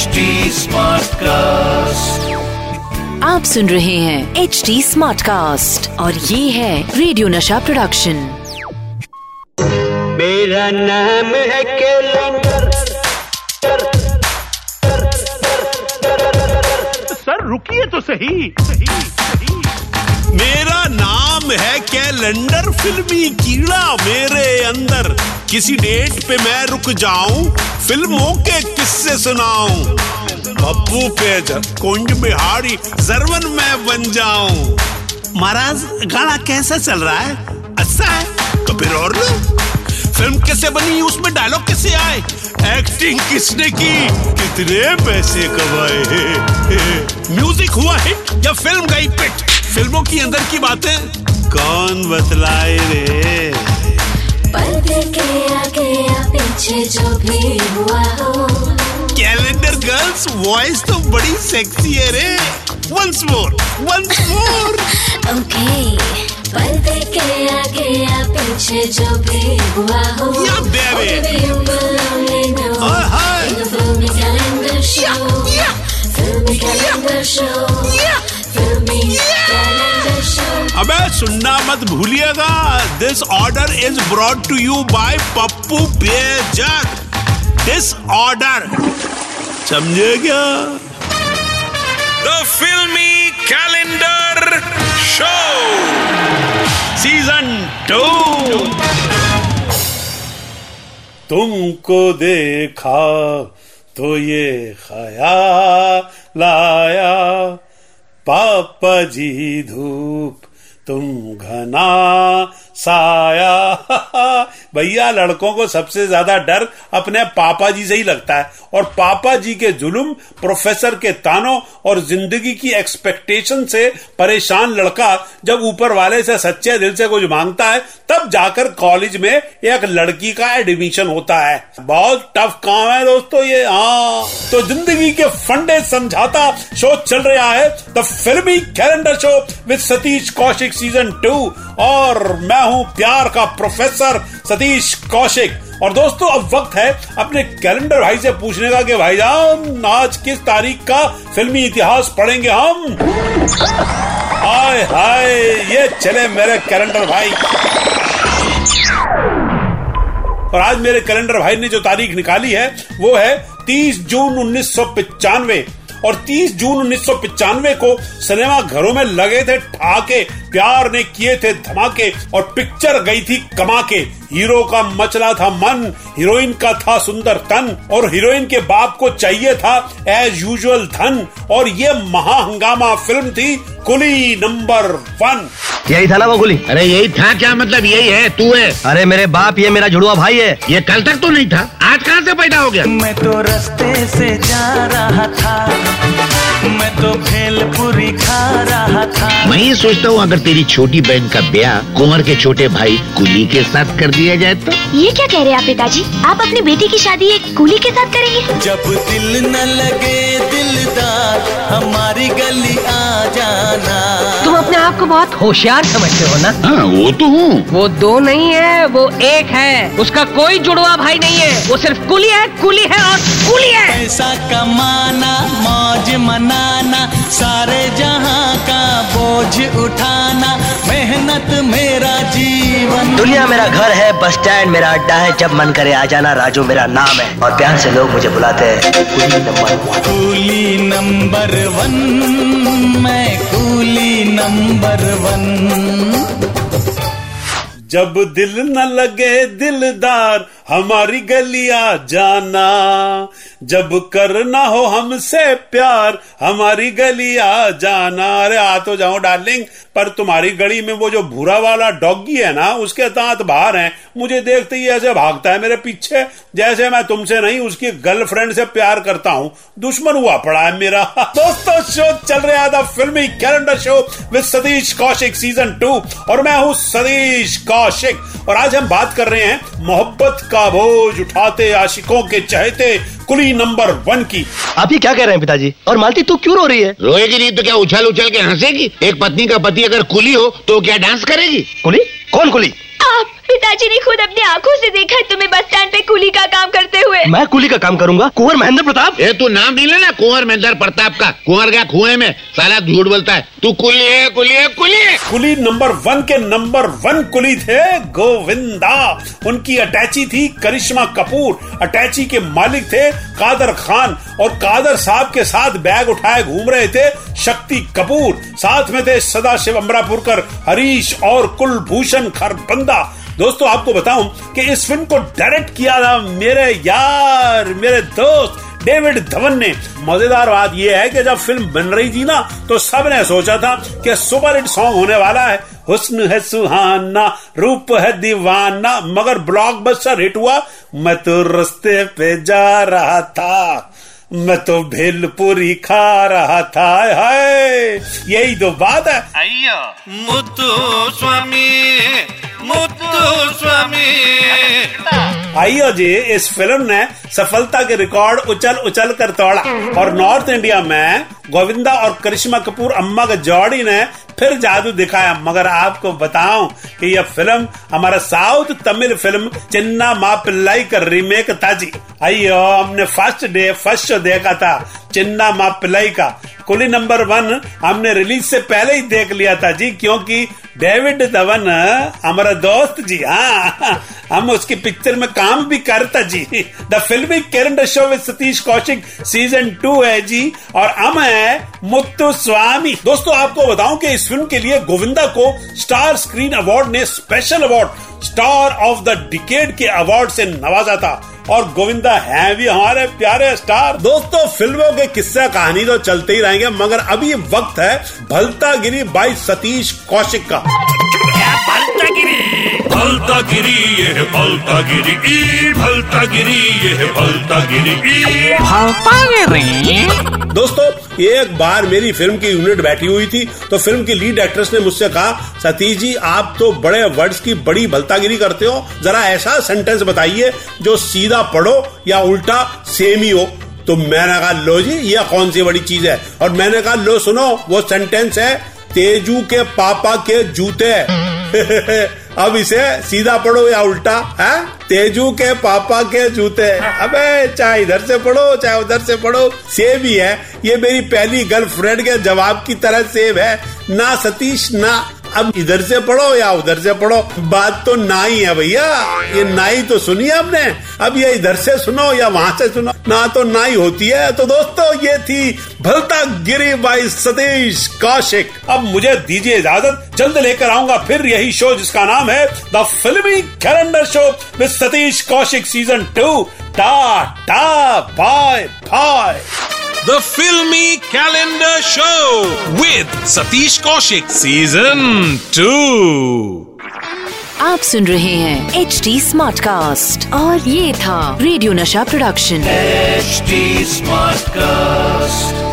HD Smartcast. आप सुन रहे हैं HD Smartcast और ये है रेडियो नशा प्रोडक्शन। मेरा नाम है कैलेंडर। सर रुकिए तो सही। मेरा नाम है कैलेंडर, फिल्मी कीड़ा मेरे अंदर। किसी डेट पे मैं रुक जाऊं, फिल्मों के किस्से सुनाऊं। पप्पू पे कुंज बिहारी जरवन मैं बन जाऊं। महाराज गाना कैसा चल रहा है? अच्छा है तो फिर और लो। फिल्म कैसे बनी, उसमें डायलॉग कैसे आए, एक्टिंग किसने की, कितने पैसे कमाए, म्यूजिक हुआ हिट या फिल्म गई पिट। फिल्मों की अंदर की बातें कौन बतलाए रे। पर्दे के आगे या पीछे जो भी हुआ हो, कैलेंडर गर्ल्स वॉइस तो बड़ी सेक्सी है रे। Once more. ओके। पर्दे के आगे या पीछे जो भी हुआ हो, Yeah, baby. only you will only know. Oh, hi. In the filmy calendar show. Filmy calendar show. Filmy calendar show. अबे सुनना मत भूलिएगा। This order is brought to you by Pappu बेजक। दिस ऑर्डर समझे क्या? The filmy calendar show season 2। तुमको देखा तो ये ख्याल आया, पापा जी धूप तुम घना साया। भैया लड़कों को सबसे ज्यादा डर अपने पापा जी से ही लगता है, और पापा जी के जुल्म, प्रोफेसर के तानों और जिंदगी की एक्सपेक्टेशन से परेशान लड़का जब ऊपर वाले से सच्चे दिल से कुछ मांगता है, तब जाकर कॉलेज में एक लड़की का एडमिशन होता है। बहुत टफ काम है दोस्तों ये। हाँ, तो जिंदगी के फंडे समझाता शो चल रहा है the filmy calendar show with Satish Kaushik season 2, और मैं हूं प्यार का प्रोफेसर सतीश कौशिक। और दोस्तों अब वक्त है अपने कैलेंडर भाई से पूछने का कि भाईजान आज किस तारीख का फिल्मी इतिहास पढ़ेंगे हम। हाय हाय, ये चले मेरे कैलेंडर भाई। और आज मेरे कैलेंडर भाई ने जो तारीख निकाली है वो है 30 जून 1995। और 30 जून 1995 को सिनेमा घरों में लगे थे ठाके, प्यार ने किए थे धमाके, और पिक्चर गई थी कमा के। हीरो का मचला था मन, हीरोइन का था सुंदर तन, और हीरोइन के बाप को चाहिए था एज यूजुअल धन। और ये महाहंगामा फिल्म थी कुली नंबर 1। यही था ना वो कुली? अरे यही था क्या मतलब? यही है, तू है? अरे मेरे बाप, ये मेरा जुड़वा भाई है। ये कल तक तो नहीं था, आज कहाँ से पैदा हो गया? मैं तो रास्ते से जा रहा था, मैं तो भेलपुरी खा रहा था। मैं ये सोचता हूँ अगर तेरी छोटी बहन का ब्याह कुंवर के छोटे भाई कुली के साथ कर दिया जाए तो। ये क्या कह रहे हैं आप पिताजी? आप अपनी बेटी की शादी एक कुली के साथ करेंगे? जब दिल न लगे दिलदार, हमारी गली आ जाना। तुम अपने आप को बहुत होशियार समझते हो ना? हाँ वो तो हूँ। वो दो नहीं है, वो एक है। उसका कोई जुड़वा भाई नहीं है, वो सिर्फ कुली है और कुली है। पैसा कमाना, मौज मनाना, सारे जहां का बोझ उठाना, मेहनत मेरा जीवन। दुनिया मेरा घर है, बस स्टैंड मेरा अड्डा है, जब मन करे आ जाना, राजू मेरा नाम है, और प्यार से लोग मुझे बुलाते हैं कुली नंबर 1। कुली नंबर 1, मैं कुली नंबर 1। जब दिल न लगे दिलदार, हमारी गलियां जाना। जब करना हो हमसे प्यार, हमारी गलियां जाना। अरे आ तो जाओ डार्लिंग, पर तुम्हारी गली में वो जो भूरा वाला डॉगी है ना, उसके दांत बाहर हैं। मुझे देखते ही ऐसे भागता है मेरे पीछे जैसे मैं तुमसे नहीं उसकी गर्लफ्रेंड से प्यार करता हूँ। दुश्मन हुआ पड़ा है मेरा। दोस्तों शो चल रहा था filmy calendar show with Satish Kaushik season 2, और मैं हूँ सतीश कौशिक। और आज हम बात कर रहे हैं मोहब्बत का बोझ उठाते आशिकों के चहेते कुली नंबर 1 की। आप ये क्या कह रहे हैं पिताजी? और मालती तू क्यों रो रही है? रोएगी नहीं तो क्या उछल उछल के हंसेगी? एक पत्नी का पति अगर कुली हो तो क्या डांस करेगी? कुली? कौन कुली? आप पिताजी ने खुद अपनी आंखों से देखा तुम्हें बस स्टैंड पे कुली का काम करते हुए। मैं कुली का काम करूंगा? कुंवर महेंद्र प्रताप? ये तू नाम नहीं लेना कुंवर महेंद्र प्रताप का। कुंवर गया कुएं में, साला झूठ बोलता है। तू कुली है, कुली है, कुली है। कुली नंबर 1 के नंबर 1 कुली थे गोविंदा। उनकी अटैची थी करिश्मा कपूर। अटैची के मालिक थे कादर खान और कादर साहब के साथ बैग उठाए घूम रहे थे शक्ति कपूर। साथ में थे सदाशिव अमरापुरकर, हरीश और कुलभूषण खरबंदा। दोस्तों आपको बताऊं कि इस फिल्म को डायरेक्ट किया था मेरे यार, मेरे दोस्त डेविड धवन ने। मजेदार बात यह है कि जब फिल्म बन रही थी ना तो सबने सोचा था कि सुपर हिट सॉन्ग होने वाला है, हुस्न है सुहाना, रूप है दीवाना, मगर ब्लॉकबस्टर हिट हुआ मैं तो रास्ते पे जा रहा था, मैं तो भेलपुरी खा रहा था। हाय यही तो बात है। अय्यो मुत्तु स्वामी, मुत्तु स्वामी। आइयो जी, इस फिल्म ने सफलता के रिकॉर्ड उछल उछल कर तोड़ा और नॉर्थ इंडिया में गोविंदा और करिश्मा कपूर अम्मा के जोड़ी ने फिर जादू दिखाया। मगर आपको बताऊं कि यह फिल्म हमारा साउथ तमिल फिल्म चिन्ना मापिल्लाई का रीमेक था जी। आइयो हमने फर्स्ट शो देखा था चिन्ना मापिल्लाई का। कुली नंबर 1 हमने रिलीज से पहले ही देख लिया था जी, क्योंकि डेविड धवन हमारा दोस्त जी, हाँ हम उसकी पिक्चर में काम भी करता जी। The filmy calendar show with Satish Kaushik season 2 है जी और हम है मुत्तु स्वामी। दोस्तों आपको बताऊं कि इस फिल्म के लिए गोविंदा को स्टार स्क्रीन अवार्ड ने special award star of the decade के अवार्ड से नवाजा था और गोविंदा हैं भी हमारे प्यारे स्टार। दोस्तों फिल्मों के किस्सा कहानी तो चलते ही रहेंगे, मगर अभी वक्त है भलतागिरी बाई सतीश कौशिक का। भलतागिरी ये है भलतागिरी, भलतागिरी ये है भलतागिरी, भलतागिरी। दोस्तों एक बार मेरी फिल्म की यूनिट बैठी हुई थी तो फिल्म की लीड एक्ट्रेस ने मुझसे कहा, सतीश जी आप तो बड़े वर्ड्स की बड़ी भलतागिरी करते हो, जरा ऐसा सेंटेंस बताइए जो सीधा पढ़ो या उल्टा सेम ही हो। तो मैंने कहा लो जी यह कौन सी बड़ी चीज है, और मैंने कहा लो सुनो वो सेंटेंस है तेजू के पापा के जूते। अब इसे सीधा पढ़ो या उल्टा है, तेजू के पापा के जूते। अबे चाहे इधर से पढ़ो चाहे उधर से पढ़ो सेम ही है। ये मेरी पहली गर्लफ्रेंड के जवाब की तरह सेम है ना सतीश ना। अब इधर से पढ़ो या उधर से पढ़ो, बात तो ना ही है भैया। ये ना ही तो सुनी आपने, अब ये इधर से सुनो या वहां से सुनो, ना तो ना ही होती है। तो दोस्तों ये थी भलतागिरी बाई सतीश कौशिक। अब मुझे दीजिए इजाजत, जल्द लेकर आऊंगा फिर यही शो जिसका नाम है the filmy calendar show with Satish Kaushik season 2। Tata bye bye. The Filmy Calendar Show with Satish Kaushik Season 2। आप सुन रहे हैं HD Smartcast और ये था रेडियो नशा प्रोडक्शन। HD Smartcast।